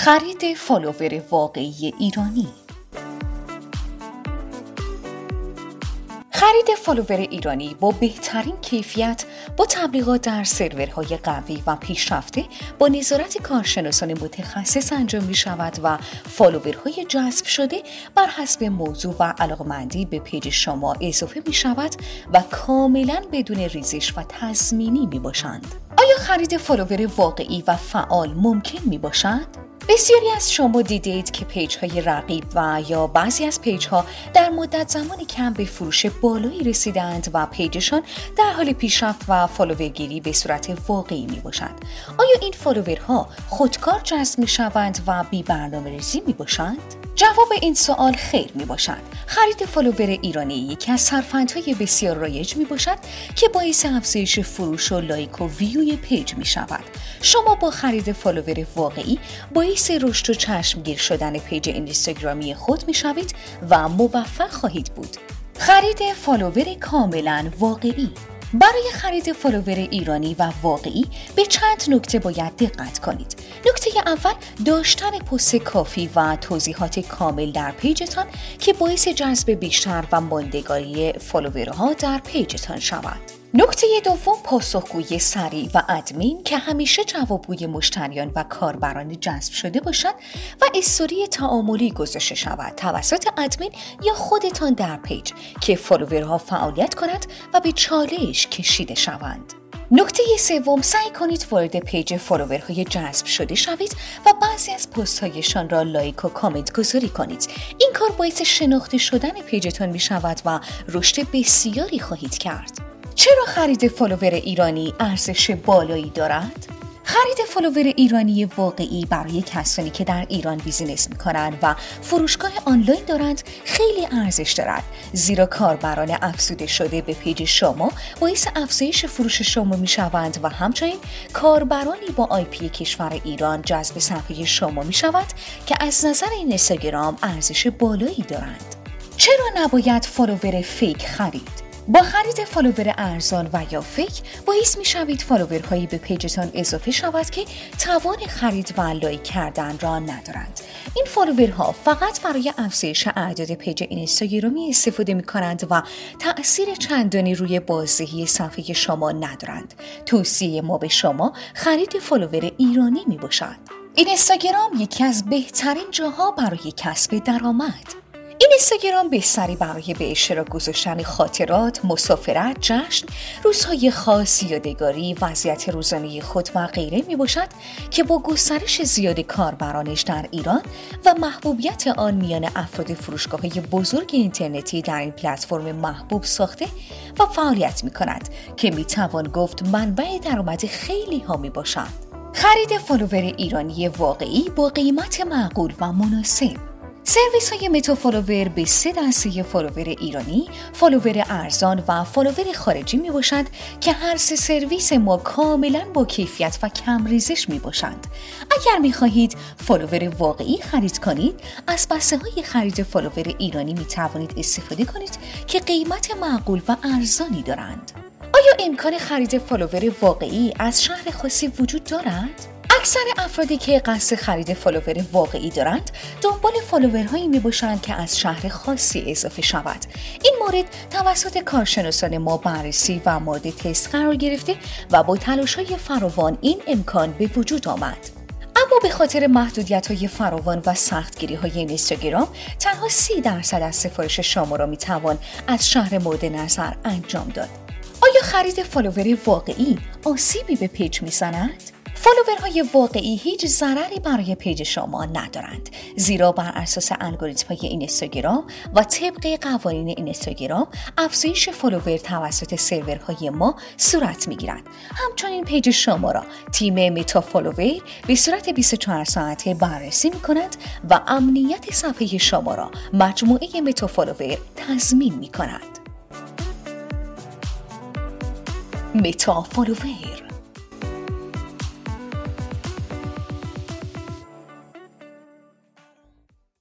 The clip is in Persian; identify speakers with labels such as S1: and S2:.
S1: خرید فالوور واقعی ایرانی. خرید فالوور ایرانی با بهترین کیفیت، با تبلیغات در سرورهای قوی و پیشرفته، با نظارت کارشناسان متخصص انجام می شود و فالوورهای جذب شده بر حسب موضوع و علاقمندی به پیج شما اضافه می شود و کاملا بدون ریزش و تضمینی می باشند. آیا خرید فالوور واقعی و فعال ممکن می باشد؟ بسیاری از شما دیدید که پیج‌های رقیب و یا بعضی از پیج‌ها در مدت زمانی کم به فروش بالایی رسیدند و پیجشان در حال پیشرفت و فالوورگیری به صورت واقعی میباشد. آیا این فالوورها خودکار جذب میشوند و بی برنامه‌ریزی میباشند؟ جواب این سوال خیر می باشد. خرید فالوور ایرانی یکی از سرفندهای بسیار رایج می باشد که باعث افزایش فروش و لایک و ویوی پیج می شود. شما با خرید فالوور واقعی باعث رشد و چشمگیر شدن پیج اینستاگرامی خود می شوید و موفق خواهید بود. خرید فالوور کاملا واقعی. برای خرید فالوور ایرانی و واقعی به چند نکته باید دقت کنید. نکته اول، داشتن پست کافی و توضیحات کامل در پیجتان که باعث جذب بیشتر و ماندگاری فالوورها در پیجتان شود. نکته دوم، پاسخگویی سریع و ادمین که همیشه جوابگوی مشتریان و کاربران جذب شده باشد و استوری تعاملی گذاشته شود توسط ادمین یا خودتان در پیج که فالوورها فعالیت کند و به چالش کشیده شوند. نکته سوم، سعی کنید وارد پیج فالوورهای جذب شده شوید و بعضی از پست‌هایشان را لایک و کامنت گذاری کنید. این کار باعث شناخته شدن پیجتان می شود و رشد بسیاری خواهید کرد. چرا خرید فالوور ایرانی ارزش بالایی دارد؟ خرید فالوور ایرانی واقعی برای کسانی که در ایران بیزینس می‌کنند و فروشگاه آنلاین دارند خیلی ارزش دارد، زیرا کاربران افزوده شده به پیج شما باعث افزایش فروش شما می‌شوند و همچنین کاربرانی با آی‌پی کشور ایران جذب صفحه شما می‌شود که از نظر اینستاگرام ارزش بالایی دارند. چرا نباید فالوور فیک خرید؟ با خرید فالوور ارزان و یا فیک باعث می شوید فالوورهایی به پیجتان اضافه شود که توان خرید و لایک کردن را ندارند. این فالوورها فقط برای افزایش اعداد پیج اینستاگرامی استفاده می کنند و تأثیر چندانی روی بازدهی صفحه شما ندارند. توصیه ما به شما خرید فالوور ایرانی می باشد. اینستاگرام یکی از بهترین جاها برای کسب درآمد. اینستاگرام بهتری برای به اشتراک گذاشتن خاطرات، مسافرت، جشن، روزهای خاص، یادگاری، وضعیت روزانه خود و غیره می باشد که با گسترش زیاد کاربرانش در ایران و محبوبیت آن میان افراد فروشگاه‌های بزرگ اینترنتی در این پلتفرم محبوب ساخته و فعالیت می کند که می توان گفت منبع درآمد خیلی ها می باشد. خرید فالوور ایرانی واقعی با قیمت معقول و مناسب. سرویس های متا فالوور به 3 دسته فالوور ایرانی، فالوور ارزان و فالوور خارجی می باشند که هر 3 سرویس ما کاملا با کیفیت و کم ریزش می باشند. اگر می خواهید فالوور واقعی خرید کنید، از بسته های خرید فالوور ایرانی می توانید استفاده کنید که قیمت معقول و ارزانی دارند. آیا امکان خرید فالوور واقعی از شهر خاصی وجود دارد؟ اکثر افرادی که قصد خرید فالوور واقعی دارند دنبال فالوورهایی می باشند که از شهر خاصی اضافه شود. این مورد توسط کارشناسان ما بررسی و مورد تست قرار گرفته و با تلاش‌های فراوان این امکان به وجود آمد. اما به خاطر محدودیت‌های فراوان و سختگیری‌های اینستاگرام تنها 30% از سفارش شما را می توان از شهر مورد نظر انجام داد. آیا خرید فالوور واقعی آسیبی به پیج می‌زند؟ فالوورهای واقعی هیچ ضرری برای پیج شما ندارند، زیرا بر اساس الگوریتم‌های اینستاگرام و طبق قوانین اینستاگرام افزایش فالوور توسط سرورهای ما صورت می‌گیرد. همچنین پیج شما را تیم متا فالوور به صورت 24 ساعته بررسی می‌کند و امنیت صفحه شما را مجموعه متا فالوور تضمین می‌کند. متا فالوور